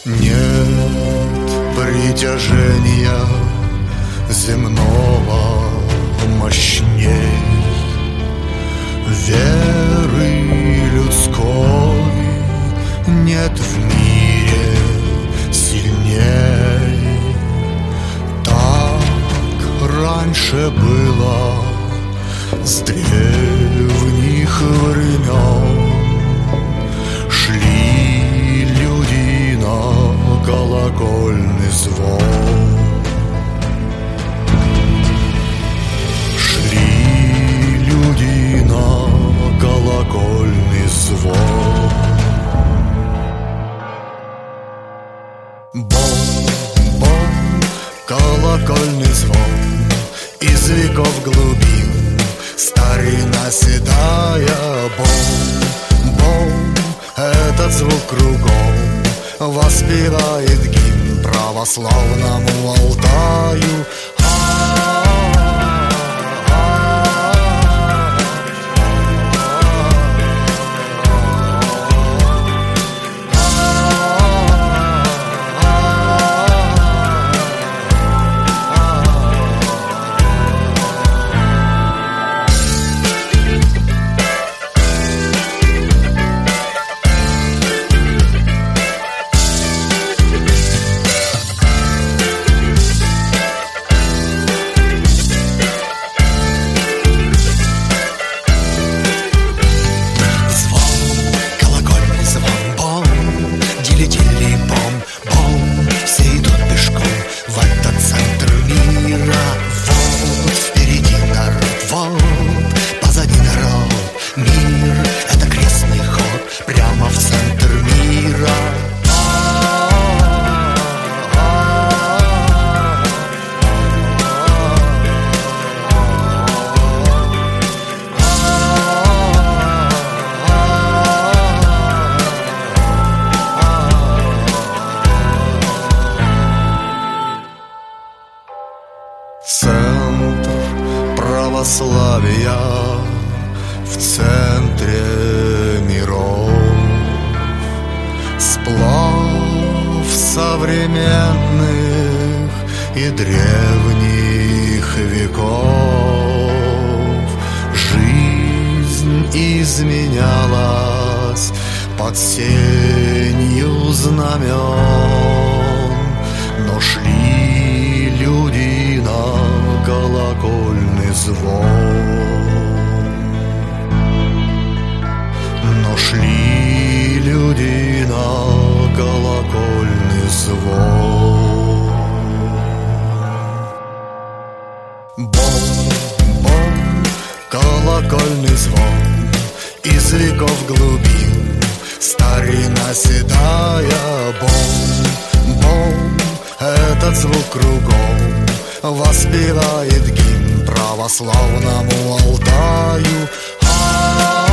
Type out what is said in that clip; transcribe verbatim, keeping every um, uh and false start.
Нет притяжения земного мощней, веры людской нет в мире сильней. Так раньше было с древних времен. Шли люди на колокольный звон. Шли люди на колокольный звон. Бом-бом, колокольный звон из веков глубин. Старина седая, бом-бом, этот звук кругом воспевает гимн православному Алтаю. Центр православия в центре миров, сплав современных и древних веков. Жизнь изменялась под сенью знамен, но шли люди на колокольный звон. Но шли люди на колокольный звон. Бом-бом, колокольный звон из веков глубин. Старина седая, бом-бом, этот звук кругом воспевает гимн православному Алтаю.